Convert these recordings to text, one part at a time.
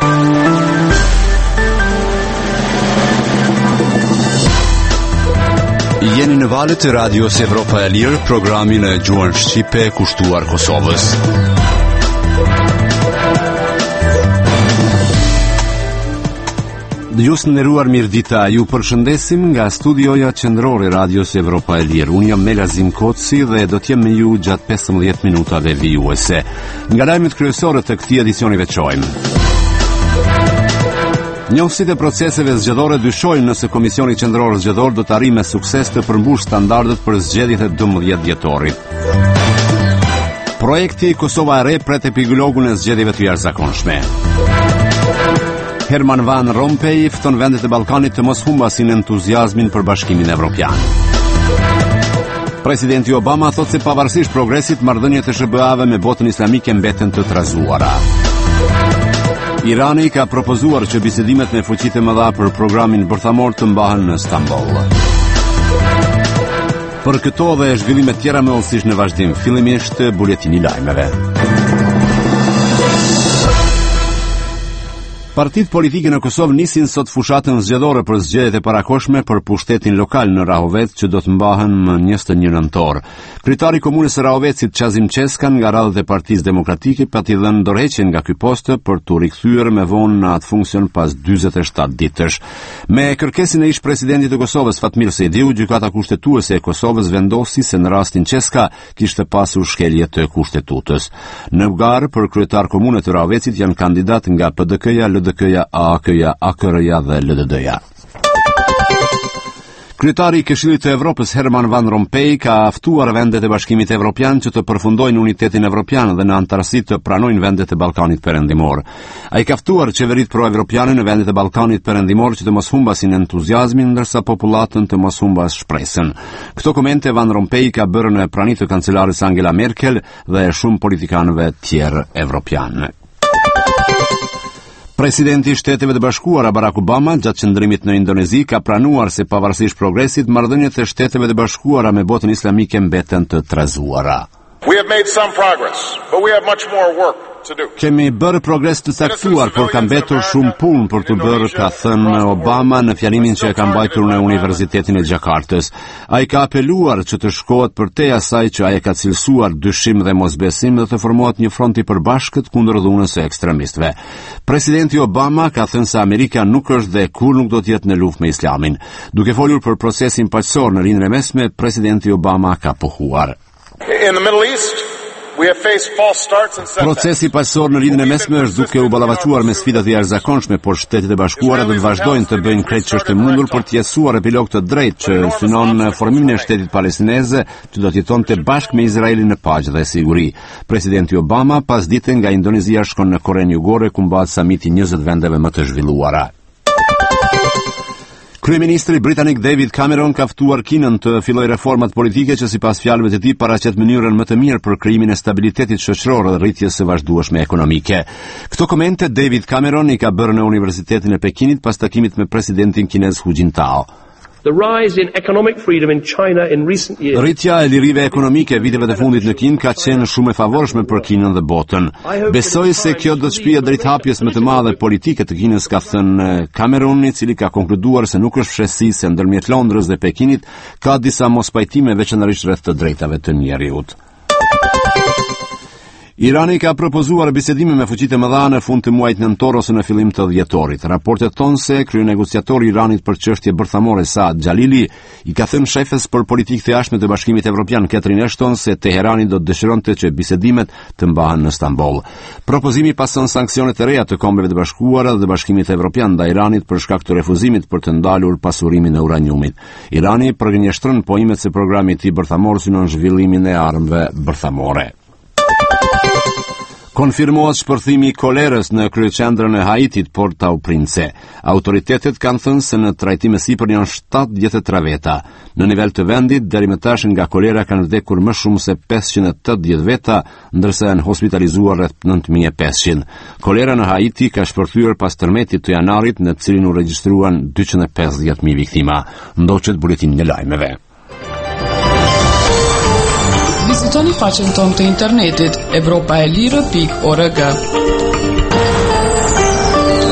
Jeni në valët e Radios Evropa e Lirë, programin e gjuhën shqipe kushtuar Kosovës. Dëgjues të nderuar, mirëdita. Ju përshëndesim nga studioja qendrore Radios Evropa e Lirë. Unë jam Melazim Koci dhe do të jem me ju gjatë 15 minutave vijuese. Nga lajmet kryesore të këtij edicioni veçojmë: Njohësit e proceseve zgjedhore dyshojnë nëse Komisioni Qendror Zgjedhor do të arrijë me sukses të përmbushë standardet për zgjedhjet e 12 dhjetorit. Projekti Kosova e Re pret epigologun e zgjedhjeve të jashtëzakonshme. Herman Van Rompuy fton vendet e Ballkanit të mos humbasin entuziazmin për Bashkimin Evropian. Presidenti Obama thotë se pavarësisht progresit, marrëdhëniet e SBA-ve me botën islamike mbeten të trazuara. Irani ka propozuar që bisedimet me fuqitë e mëdha për programin bërthamor të mbahen në Stamboll. Për këto dhe zhvillimet tjera më ose në vazhdim, fillimisht buletini i lajmeve. Partitë politike në Kosovë nisin sot fushatën zgjedhore për zgjedhjet e parakohshme për pushtetin lokal në Rahovec që do të mbahen më 21 nëntor. Kryetari i komunës së Rahovecit Qazim Qeskan nga radhët e Partisë Demokratike pati dhënë dorëheqjen nga ky post për t'u rikthyer me vonë në atë funksion pas 47 ditësh. Me kërkesën e ish presidentit të Kosovës Fatmir Sejdiu, gjykata kushtetuese e Kosovës vendosi se në rastin Qeska kishte pasur shkelje të kushtetutës. Në garë për kryetar komune të Rahovecit janë kandidat nga PDK-ja, LDK-ja, AK-ja, AKR-ja dhe LDD-ja. Kryetari i Këshillit të Evropës Herman Van Rompuy ka ftuar vendet e Bashkimit Evropian që të përfundojnë unitetin evropian dhe në antarësi të pranojnë vendet e Ballkanit Perëndimor. Ai ka ftuar qeveritë pro-evropiane në vendet e Ballkanit Perëndimor që të mos humbasin entuziazmin ndërsa popullatën të mos humbas shpresën. Këto komente Van Rompuy ka bërë në praninë të kancelares Angela Merkel dhe shumë politikanëve tjerë evropianë. Presidenti i Shteteve të Bashkuara Barack Obama gjatë qëndrimit në Indonezi ka pranuar se pavarësisht progresit, marrëdhëniet e Shteteve të Bashkuara me botën islamike mbeten të trazuara. We have made some progress, but we have much more work to do. Kemi bërë progres të caktuar, por ka mbetur shumë punë për të bërë, ka thënë Obama në fjalimin që e ka mbajtur në Universitetin e Gjakartës. Ai ka apeluar që të shkohet përtej asaj që ai ka cilësuar dyshim dhe mosbesim dhe të formohet një front i përbashkët kundër dhunës së ekstremistëve. Presidenti Obama ka thënë se Amerika nuk është dhe kur nuk do të jetë në luftë me Islamin. Duke folur për procesin paqësor në Lindjen e Mesme, presidenti Obama ka pohuar. In the Middle East, we have faced false starts and setbacks. Procesi paqësor në Lindjen e Mesme është duke u ballavaçuar me sfida të jashtëzakonshme, por Shtetet e Bashkuara do të vazhdojnë të bëjnë krejt ç'është e mundur për të qetësuar epilog të drejtë që synon formimin e shtetit palestineze që do të jetonte bashkë me Izraelin në paqe dhe siguri. Presidenti Obama pas dite nga Indonezia shkon në Korenë Jugore ku mbahet samiti 20 vendeve më të zhvilluara. Kryeministri britanik David Cameron ka ftuar Kinën të fillojë reformat politike që sipas fjalëve të tij paraqet mënyrën më të mirë për krijimin e stabilitetit shoqëror dhe rritjes së vazhdueshme ekonomike. Këto komente David Cameron i ka bërë në Universitetin e Pekinit pas takimit me presidentin kinez Hu Jintao. The rise in economic freedom in China in recent years. Rritja e lirive ekonomike viteve të fundit në Kinë ka qenë shumë e favorshme për Kinën dhe botën. Besoj se kjo do të shpijë drejthapjes më të madhe politike të Kinës, ka thënë Cameron, i cili ka konkluduar se nuk është fshehësi se ndërmjet Londrës dhe Pekinit ka disa mospajtime veçanërisht rreth të drejtave të njerëzit. Irani ka propozuar bisedime me fuqitë e mëdha në fund të muajit nëntor ose në fillim të dhjetorit. Raportet thonë se kryenegociatori i Iranit për çështje bërthamore Saad Jalili i ka thënë shefes për politikë të jashtme të Bashkimit Evropian Catherine Ashton se Teherani do të dëshironte që bisedimet të mbahen në Stamboll. Propozimi pason sanksione të reja të Kombeve të Bashkuara dhe Bashkimit Evropian ndaj Iranit për shkak të refuzimit për të ndalur pasurimin e uraniumit. Irani përgënjeshtron poimet se programi i tij bërthamor synon zhvillimin e armëve bërthamore. Konfirmohet shpërthimi i kolerës në kryeqendrën e Haitit, Port-au-Prince. Autoritetet kanë thënë se në trajtim e sipër janë 73 veta. Në nivel të vendit, deri më tash nga kolera kanë vdekur më shumë se 580 veta, ndërsa janë hospitalizuar rreth 9500. Kolera në Haiti ka shpërthyer pas tërmetit të janarit, në cilin u regjistruan 250.000 viktima. Ndoqet buletini e lajmeve. Vizitoni faqen tonë të internetit evropaelire.org.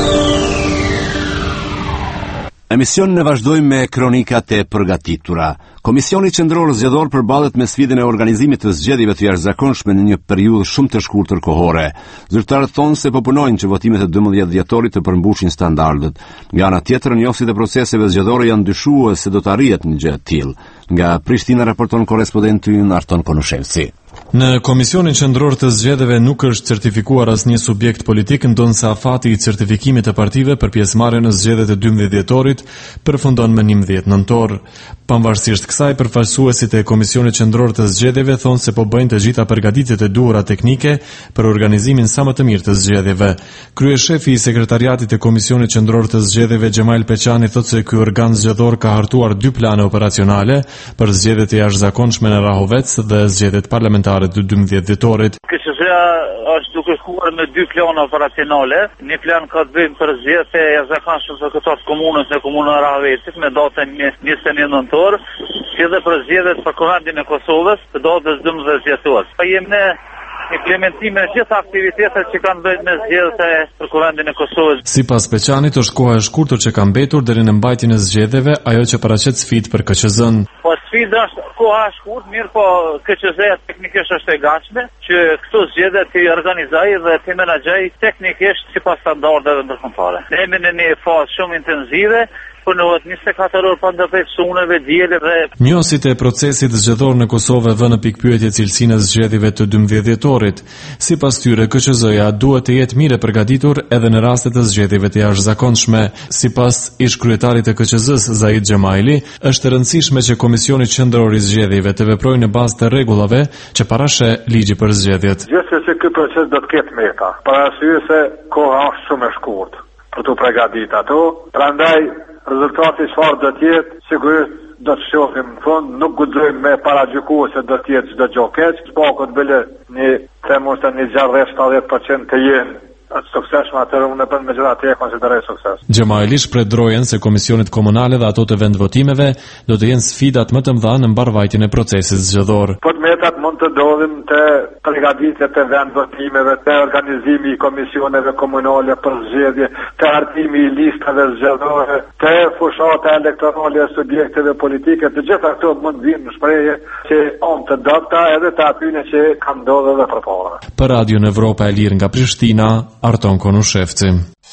Emision ne vazhdojmë me kronikat e përgatitura. Komisioni Qendror Zgjedhor përballet me sfidën e organizimit të zgjedhjeve të jashtëzakonshme në një periudhë shumë të shkurtër kohore. Zyrtarët thonë se po punojnë që votimet e 12 dhjetorit të përmbushin standardet. Nga ana tjetër, njofsit e proceseve zgjedhore janë dyshuar se do të arrihet një gjë e tillë. Nga Prishtina raporton korrespondenti ynë Arton Konushevci. Në Komisionin Qendror të Zgjedhjeve nuk është certifikuar asnjë subjekt politik, ndonse afati i certifikimit të partive për pjesëmarrje në zgjedhjet e 12 dhjetorit përfundon më 11 nëntor. Pavarësisht kësaj, përfaqësuesit e Komisionit Qendror të Zgjedhjeve thonë se po bëjnë të gjitha përgatitjet e duhura teknike për organizimin sa më të mirë të zgjedhjeve. Kryeshefi i sekretariatit të Komisionit Qendror të Zgjedhjeve Xhemail Peçani thotë se ky organ zgjedhor ka hartuar 2 plane operacionale për zgjedhjet e jashtëzakonshme në Rahovec dhe zgjedhjet parlamentare të 12 dhjetorit. KQZ-ja është duke shkuar me 2 plana operacionale. Një plan ka të bëjë për zgjedhjet e jashtëzakonshme të këtij komunës në komunën e Rahovecit me datën 21 nëntor, si dhe për zgjedhjet për Kuvendin e Kosovës të datës 12 dhjetor. Pa jemi në implementime në gjitha aktivitetet që kanë bëjt me zgjedhjet për Kuvendin e Kosovës. Sipas Peçanit, është koha e shkurtër që ka mbetur deri në mbajtjen e zgjedhjeve, ajo që paraqet sfidë për KQZ-n. Po sfida është koha e shkurtër, mirë po KQZ-ja teknikisht është e gatshme që këto zgjedhje të organizojë dhe të menaxhojë teknikisht sipas standardeve ndërkombëtare. Ne jemi në një fazë shumë intensive. Punohet 24 orë pa ndërprer suneve, diele dhe Njohësit e procesit zgjedhor në Kosovë vënë në pikpyetje cilësinë e zgjedhjeve të 12 dhjetorit. Sipas tyre, KQZ-ja duhet të jetë mirë e përgatitur edhe në raste të zgjedhjeve të jashtëzakonshme. Sipas ish kryetarit të KQZ-s Zaid Xhemaili, është e rëndësishme që Komisioni Qendror i Zgjedhjeve të veprojë në bazë të rregullave që parashë ligji për zgjedhjet. Gjithsesi ky proces do të ketë meta, për arsye se koha është shumë e shkurtër për të përgatitur ato. Prandaj rezultati çfarë do të jetë, sigurisht do të shohim në fund, nuk guxojmë me paragjykuar se do të jetë çdo gjë keq, pakot bële një themosta një gjarë 70% të jenë atë suksesshme, atëherë unë bën megjithatë e konsideroj sukses. Xhemaili shpreh se komisionet komunale dhe ato të vendvotimeve do të jenë sfidat më të mëdha në mbarvajtjen e procesit zgjedhor. Po të metat mund të ndodhin të përgatitjet e vendvotimeve, të organizimi i komisioneve komunale për zgjedhje, të hartimi i listave zgjedhore, të fushata elektorale e subjekteve politike, të gjitha këto mund vinë në shprehje që on të data edhe të atyre që kanë ndodhur edhe përpara. Për Radio Evropa e Lirë nga Prishtina, Arton Konushevci.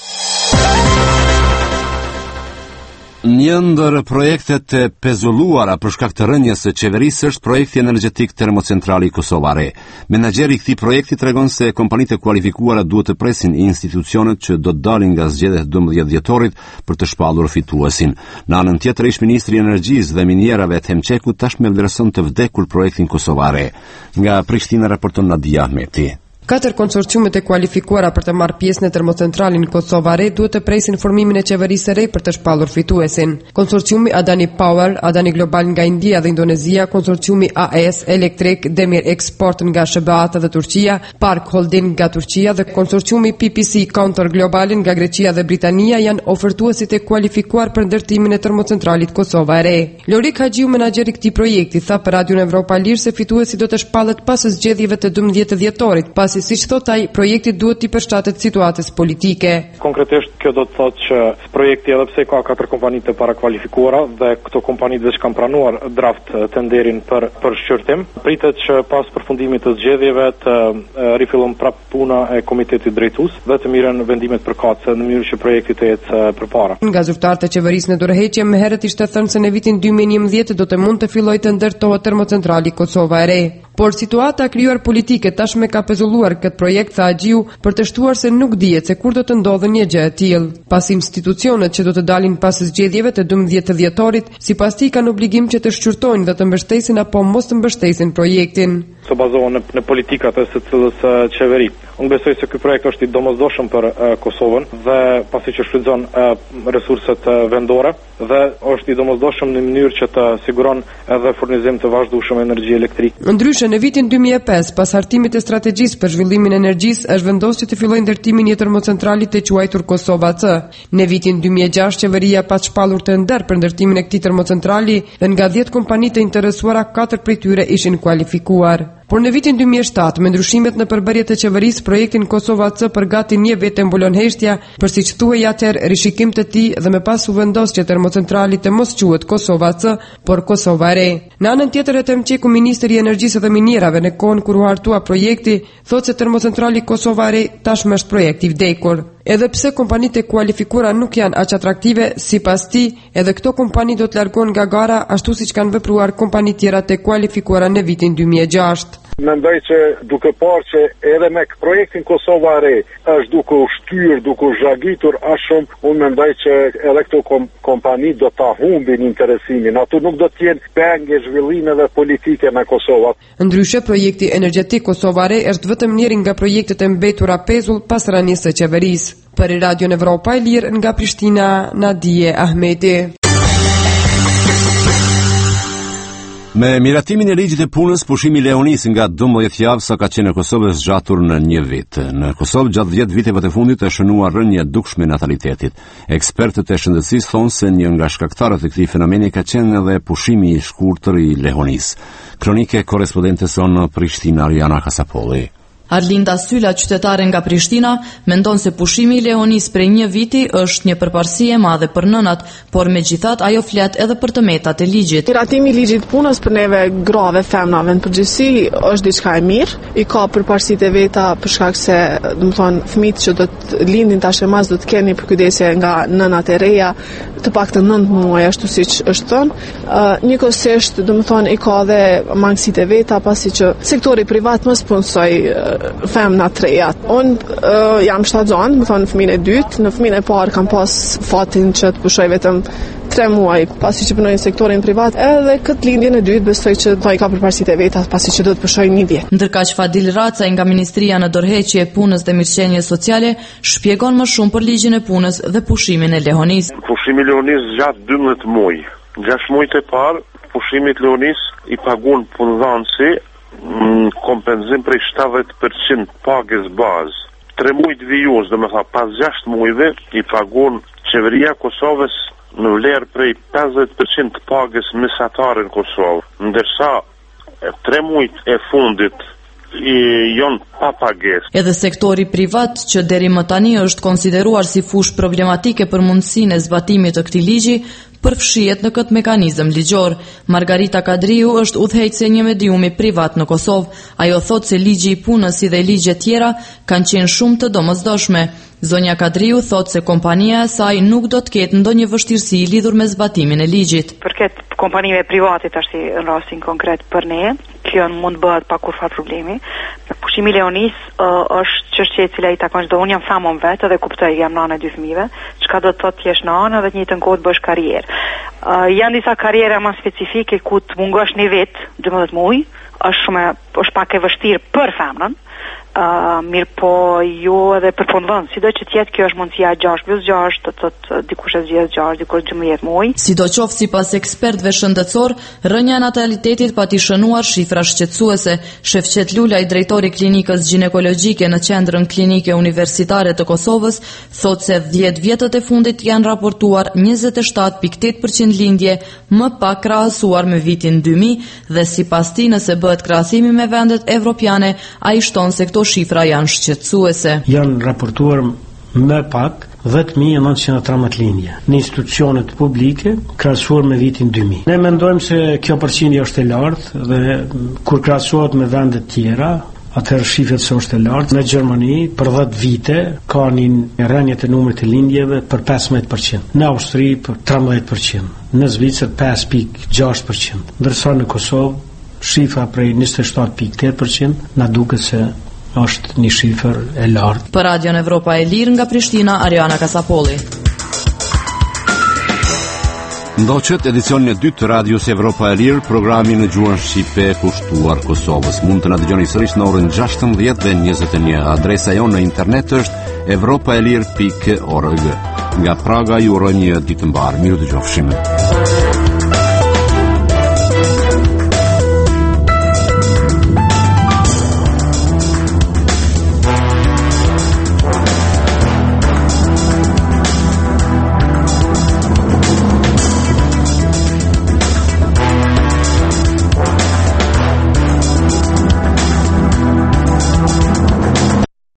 Një ndër projektet e pezulluara për shkak të rënjes së qeverisë është projekti energjetik termocentrali Kosovare. Menaxheri i këtij projekti tregon se kompanitë e kualifikuara duhet të presin institucionet që do të dalin nga zgjedhjet e 12 dhjetorit për të shpallur fituesin. Në anën tjetër, ish ministri i Energjisë dhe Minierave Ethem Çeku tashmë vlerëson të vdekur projektin Kosovare. Nga Prishtina raporton Nadia Ahmeti. 4 konsorciumet e kualifikuara për të marrë pjesë në termocentralin Kosovare duhet të presin formimin e qeverisë së re për të shpallur fituesin. Konsorciumi Adani Power, Adani Global nga India dhe Indonezia, konsorciumi AS Electric, Demir Export nga SBA dhe Turqia, Park Holding nga Turqia dhe konsorciumi PPC Counter Global nga Greqia dhe Britania janë ofertuesit e kualifikuar për ndërtimin e termocentralit Kosovare. Lorik Haxhiu, menaxheri i këtij projekti, tha për Radio Evropa Lirë se fituesi do të shpallet pas zgjedhjeve të 12 dhjetorit. Siç thot ai, projekti duhet të përshtatet situatës politike. Konkretisht kjo do të thotë që projekti edhe pse ka 4 kompani të parakualifikuara dhe këto kompani veç kanë pranuar draft tenderin për shqyrtim, pritet që pas përfundimit të zgjedhjeve të rifillon prapë puna e komitetit drejtues dhe të mirën vendimet përkatëse në mënyrë që projekti të jetë përpara. Nga zyrtarët e qeverisë në dorëheqje, më herët ishte thënë se në vitin 2011 do të mund të fillojë të ndërtohet termocentrali Kosova e Re. Por situata krijuar politike tashmë ka pezulluar këtë projekt, tha Haxhiu, për të shtuar se nuk dihet se kur do të ndodhë një gjë e tillë. Pas institucionet që do të dalin pas zgjedhjeve të 12 dhjetorit, sipas tij kanë obligim që të shqyrtojnë dhe të mbështesin apo mos të mbështesin projektin. Të bazohen në politikat e së cilës qeveri. Unë besoj se ky projekt është i domosdoshëm për Kosovën dhe pasi që shfrytëzon resurset vendore dhe është i domosdoshëm në mënyrë që të siguron edhe furnizim të vazhdueshëm energji elektrike. Ndryshe, në vitin 2005, pas hartimit të strategjisë për zhvillimin e energjisë, është vendosur që të fillojë ndërtimin e termocentralit të quajtur Kosova C. Në vitin 2006, qeveria pa shpallur të ndër për ndërtimin e këtij termocentrali dhe nga 10 kompani të interesuara, 4 prej tyre ishin kualifikuar. Por në vitin 2007, me ndryshimet në përbërje të qeverisë, projektin Kosova C për gati një vit e mbulon heshtja për siç thuhej atëherë rishikim të tij dhe me pas u vendos që termocentrali të mos quhet Kosova C, por Kosova e Re. Në anën tjetër e Temçeku, ministri i energjisë dhe minierave, në kohën kur u hartua projekti, thotë se termocentrali Kosova e Re tashmë është projekt i vdekur. Edhe pse kompanitë e kualifikuara nuk janë aq atraktive, sipas tij, edhe këto kompani do të largohen nga gara ashtu siç kanë vepruar kompani tjera të kualifikuara në vitin 2006. Mendoj që duke parë që edhe me projektin Kosova e Re është duke u shtyr, duke u zhagitur aq shumë, unë mendoj që edhe këto kompani do ta humbin interesimin. Ato nuk do të jenë pengë zhvillimeve politike në Kosovë. Ndryshe, projekti energjetik Kosova e Re është vetëm njëri nga projektet e mbetura pezull pas rënies së qeverisë. Për Radio Evropa e Lirë nga Prishtina, Nadije Ahmeti. Me miratimin e ligjit të punës, pushimi leonis nga 12 javë sa ka qenë në Kosovë zgjatur në një vit. Në Kosovë gjatë 10 viteve të fundit është shënuar rënje e dukshme e natalitetit. Ekspertët e shëndetësisë thonë se një nga shkaktarët e këtij fenomeni ka qenë edhe pushimi i shkurtër i lehonis. Kronike korrespondente sonë Prishtina, Ariana Kasapolli. Arlinda Syla, qytetare nga Prishtina, mendon se pushimi i lehonis prej një viti është një përparësi e madhe për nënat, por megjithatë ajo flet edhe për të metat e ligjit. Miratimi i ligjit punës për neve grave, femnave në përgjithësi është diçka e mirë, i ka përparësitë e veta për shkak se, domethënë, fëmijët që do të lindin tash e mas do të kenë përkujdesje nga nënat e reja, të paktën 9 muaj ashtu siç është thënë. Njëkohësisht, domethënë, i ka edhe mangësitë e veta, pasi që sektori privat mos punsoj femna të reja. Unë jam shtatzon, më thonë fëmijën e dytë, në fëmijën e parë kam pas fatin që të pushoj vetëm 3 muaj, pasi që punoj në sektorin privat, edhe këtë lindjen e dytë besoj që do i ka përparësitë e veta, pasi që do të pushoj 1 vjet. Ndërkaq Fadil Raca nga Ministria në dorëheqje e punës dhe mirëqenies sociale shpjegon më shumë për ligjin e punës dhe pushimin e lehonis. Pushimi i lehonis gjatë 12 muaj. 6 muajt e parë, pushimi i lehonis i paguon punëdhënësi kompenzim prej 70% pagës bazë. 3 muajt vijos, do me tha, pas 6 muajve i paguon qeveria Kosovës në vlerë prej 50% pagës mesatare në Kosovë, ndërsa 3 muajt e fundit janë pa pagesë. Edhe sektori privat, që deri më tani është konsideruar si fushë problematike për mundësinë e zbatimit të këtij ligji, përfshihet në këtë mekanizëm ligjor. Margarita Kadriu është udhëheqëse një mediumi privat në Kosovë. Ajo thotë se ligji i punës si dhe ligjet tjera kanë qenë shumë të domosdoshme. Zonja Kadriu thotë se kompania e saj nuk do të ketë ndonjë vështirësi lidhur me zbatimin e ligjit. Përket kompanive private tash në rastin konkret për ne, kjo mund bëhet pa kurfar problemi. Pushimi i lehonis është çështje e cila i takon çdo. Unë jam famon vetë dhe kuptoj, jam nana e 2 fëmijëve, çka do të thotë jesh nana dhe të njëjtën kohë të bësh karrierë. Janë disa karriera më specifike ku të mungosh 1 vit, 12 muaj, është pak e vështirë për femnën. Mirë po jo edhe për punëdhënës, sido që tjetë kjo është mundësia 6+6, të thotë dikush e zgjedh 6, dikush 12 muaj. Sidoqoftë sipas ekspertëve shëndetësor, rënja e natalitetit pati shënuar shifra shqetësuese. Shefqet Lulaj, drejtori i klinikës ginekologjike në Qendrën Klinike Universitare të Kosovës, thotë se 10 vjetët e fundit janë raportuar 27.8% lindje, më pak krahasuar me vitin 2000 dhe sipas tij nëse bëhet krahasimi me vendet evropiane, ai shton se këto shifra janë shqetësuese. Janë raportuar më pak 10.913 lindje në institucionet publike krahasuar me vitin 2000. Ne mendojmë se kjo përqindje është e lartë dhe kur krahasohet me vendet tjera, atëherë shifrat se është e lartë. Në Gjermani për 10 vite ka një rënje të numrit të lindjeve për 15%, në Austri për 13%, në Zvicër 5.6%, ndërsa në Kosovë shifra prej 27.8% na duket se është një shifër e lartë. Për Radio Evropa e Lirë nga Prishtina, Ariana Kasapolli. Ndoqët edicionin e 2 të Radios Evropa e Lirë, programi në gjuhën shqipe kushtuar Kosovës. Mund të na dëgjoni sërish në orën 16 dhe 21. Adresa jonë në internet është evropaelir.org. Nga Praga ju uroj një ditë mbar. Miru dëgjofshim.